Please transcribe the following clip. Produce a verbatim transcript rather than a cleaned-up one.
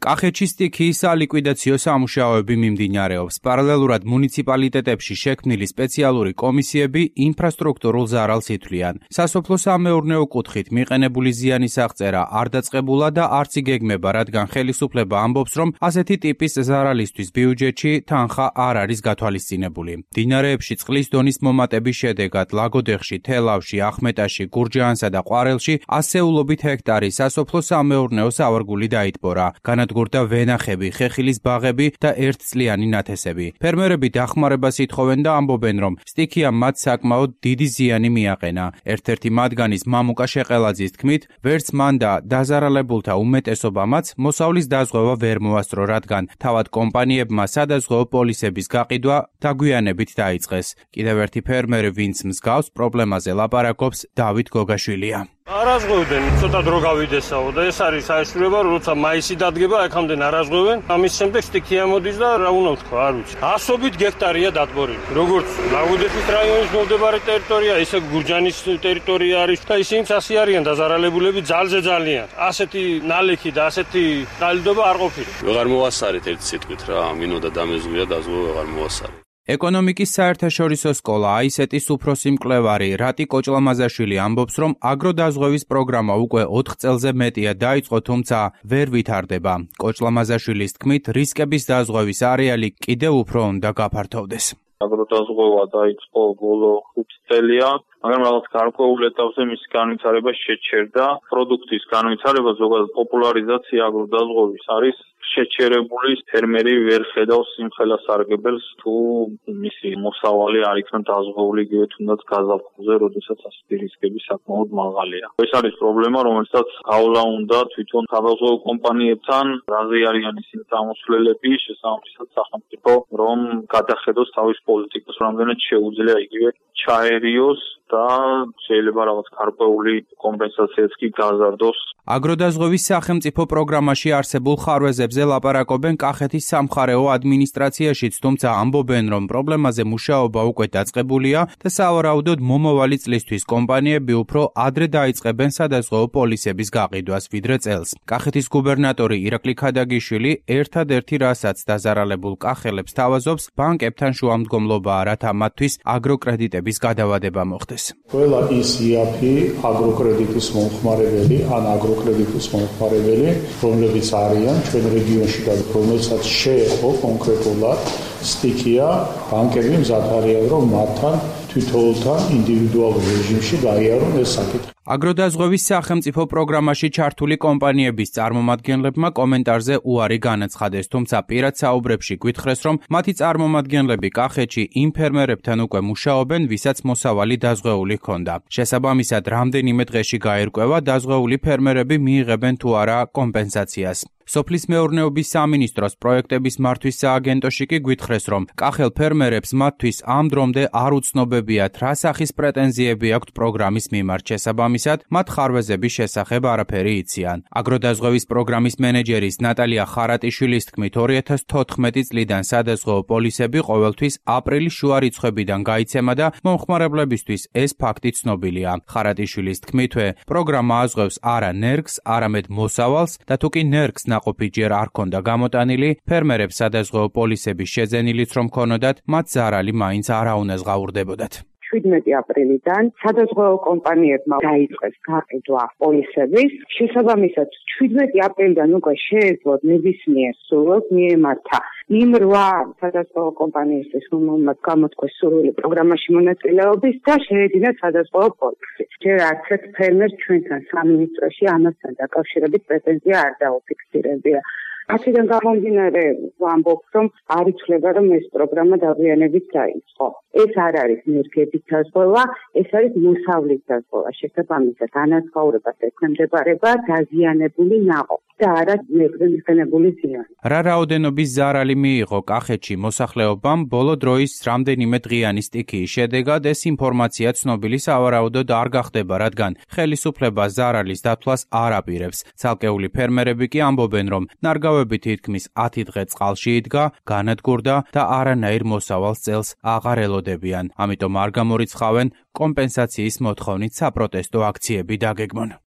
კახეთში სტიქიის სალიკვიდაციო სამუშაოები მიმდინარეობს. პარალელურად მუნიციპალიტეტებში შექმნილი სპეციალური კომისიები ინფრასტრუქტურულ ზარალს ითვლიან. სასოფლო-სამეურნეო კუთხით მიყენებული ზიანის აღწერა არ დაწყებულა და არც იგეგმება, რადგან ხელისუფლება ამბობს, რომ ასეთი ტიპის ზარალისთვის ბიუჯეტში თანხა არ არის გათვალისწინებული. მდინარეებში წყლის დონის მომატების შედეგად ლაგოდეხში, თელავში, ახმეტაში, გურჯაანსა და ყვარელში ასეულობით ჰექტარი სასოფლო-სამეურნეო სავარგული დაიტბორა. განადგურდა ვენახები, ხეხილის ბაღები და ერთწლიანი ნათესები. ფერმერები დახმარებას ითხოვენ და ამბობენ, რომ სტიქიამ მათ საკმაოდ დიდი ზიანი მიაყენა. ერთ-ერთი მათგანის მამუკა შეყელაძის თქმით, ვერც მან და დაზარალებულთა უმეტესობამაც მოსავლის დაზღვევა ვერ მოასწრო, რადგან თავად კომპანიებმა სადაზღვეო პოლისების გაყიდვა დაგვიანებით დაიწყეს. კიდევ ერთი ფერმერი, ვინც მსგავს პრობლემაზე ლაპარაკობს, დავით გოგაშვილია. არაზღვევდნენ, ცოტა დრო გავიდესაო და ეს არის საეშურება, როცა მაისი დადგება, აქამდე არაზღვევენ. ამის შემდეგ სტიქია მოდის და რა უნდა ვთქვა, არ ვიცი. ასობით გექტარია დატბორილი. როგორც ლაგოდეხის რაიონის მომდებარე ტერიტორია, ისე გურჯაანის ტერიტორია არის და ისინი ასე არიან დაზარალებულები ძალზე ძალიან. ასეთი ნალექი და ასეთი ყალიდობა არ ყოფილა. ვეღარ მოვასწარეთ ერთი სიტყვით რა, მინოდა დამეზღვია დაზღვევა ვეღარ მოვასწარეთ. ეკონომიკის საერთაშორისო სკოლა აისეტის უფროსი მკვლევარი რატი კოჭლამაზაშვილი ამბობს, რომ აგროდაზღვევის პროგრამა უკვე ოთხ წელზე მეტია დაიწყო, თუმცა ვერ ვითარდება. კოჭლამაზაშვილის თქმით, რისკების დაზღვევის არეალი კიდევ უფრო უნდა გაფართოვდეს. აგროდაზღვევა დაიწყო ბოლო ხუთ წელია, მაგრამ რაღაც გარკვეულ ეტაპზე მისი განვითარება შეჩერდა. პროდუქტის განვითარება, ზოგადად პოპულარიზაცია აგროდაზღვევის არის შეჩერებული. ფერმერი ვერ ხედავს სიმხელა სარგებელს, თუ მისი მოსავალი არ იქნა დაზღვეული იგივე თუნდაც გაზაფხულზე, როდესაც ასეთი რისკები საკმაოდ მაღალია. ეს არის პრობლემა, რომელსაც გავლა უნდა თვითონ სადაზღვეო კომპანიებთან, რაზე არიან ისინი წამოსვლელები, შესაბამისად სახელმწიფო, რომ გადახედოს თავის პოლიტიკას, რამდენად შეუძლია იგივე ჩაერიოს და შეიძლება რაღაც გარკვეული კომპენსაციაც კი გაზარდოს. აგროდაზღვევის სახელმწიფო პროგრამაში არსებულ ხარვეზებზე ლაპარაკობენ კახეთის სამხარეო ადმინისტრაციაშიც, თუმცა ამბობენ, რომ პრობლემაზე მუშაობა უკვე დაწყებულია და სავარაუდოდ მომავალი წლისთვის კომპანიები უფრო ადრე დაიწყებენ სადაზღვეო პოლისების გაყიდვას, ვიდრე წელს. კახეთის გუბერნატორი ირაკლი ქადაგიშვილი ერთადერთი რასაც დაზარალებულ კახელებს თავაზობს, ბანკებთან შუამდგომლობაა, რათა მათთვის აგროკრედიტების გადავადება მოხდეს. ყველა ის იაფი აგროკრედიტის მომხმარებელი ან აგროკრედიტის მომხმარებელი, რომლებიც არიან ჩვენ რეგიონში და რომელსაც შეეყო კონკრეტულად სტიქია, ბანკები მზად არიან, რომ მათთან თვითონთან ინდივიდუალურ რეჟიმში გაიარონ ეს საკითხი. აგროდაზღვევის სახელმწიფო პროგრამაში ჩართული კომპანიების წარმომადგენლებმა კომენტარზე უარი განაცხადეს, თუმცა პირად საუბრებში გვითხრეს, რომ მათი წარმომადგენლები კახეთში იმ ფერმერებთან უკვე მუშაობენ, ვისაც მოსავალი დაზღვეული ჰქონდა. შესაბამისად, რამდენიმე დღეში გაირკვევა, დაზღვეული ფერმერები მიიღებენ თუ არა კომპენსაციას. სოფლის მეურნეობის სამინისტროს პროექტების მართვის სააგენტოში კი გვითხრეს, რომ კახელ ფერმერებს მათთვის ამ დრომდე არ უცნობებიათ, რა სახის პრეტენზიები აქვთ პროგრამის მიმართ. შესაბამისად, მათ ხარვეზების შესახებ არაფერი იციან. აგროდაზღვევის პროგრამის მენეჯერის ნატალია ხარატიშვილის თქმით, ორი ათას თოთხმეტი წლიდან სადაზღვეო პოლისები ყოველთვის აპრილის შუა რიცხვებიდან გაიცემა და მომხმარებლებისთვის ეს ფაქტი ცნობილია. ხარატიშვილის თქმითვე, პროგრამა აზღვევს არა ნერგს, არამედ მოსავალს და თუკი ნერგს ნაყოფი ჯერ არ ქონდა გამოტანილი, ფერმერებს სადაზღვეო პოლისების შეძენილიც რომ ქონოდათ, მათ ზარალი მაინც არა უნდა ზღაურდებოდათ. შვიდმეტი აპრილიდან სადაზღვეო კომპანიებმა დაიწყეს გაყიდვა პოლისების. შესაბამისად, შვიდმეტი აპრილიდან უკვე შეეძლოთ ნებისმიერ სურვილს მიემართა იმ რვა სადაზღვეო კომპანიისთვის, რომელმაც გამოთქვეს სურვილი პროგრამაში მონაწილეობის და შეედინათ სადაზღვეო პოლისი. ჯერ არც ერთ ფერმერს ჩვენთან სამინისტროში ამასთან დაკავშირებით პრეტენზია არ დაუფიქსირებია. აქედან გამომდინარე ვამბობ, რომ არ იცვლება, რომ ეს პროგრამა დაგვიანებით დაიწყო. ეს არ არის ნერგების დაზღვევა, ეს არის მოსავლის დაზღვევა. შესაბამისად, განაცხოვრებას ექვემდებარება დაზიანებული ნაყოფი და არა ნერგზე მიღებული ზიანი. რა რაოდენობის ზარალი მიიღო კახეთში მოსახლეობამ ბოლო დროის რამდენიმე დღიანი სტიქიის შედეგად ეს ინფორმაცია ცნობილი სავარაუდოდ არ გახდება, რადგან ხელისუფლება ზარალის დათვლას არ აპირებს. ცალკეული ფერმერები კი ამბობენ, რომ ნარგავები თითქმის ათი დღე წყალში იდგა, განადგურდა და არანაირ მოსავალს წელს აღარ ელოდებიან. ამიტომ არ გამორიცხავენ კომპენსაციის მოთხოვნით საპროტესტო აქციები დაგეგმონ.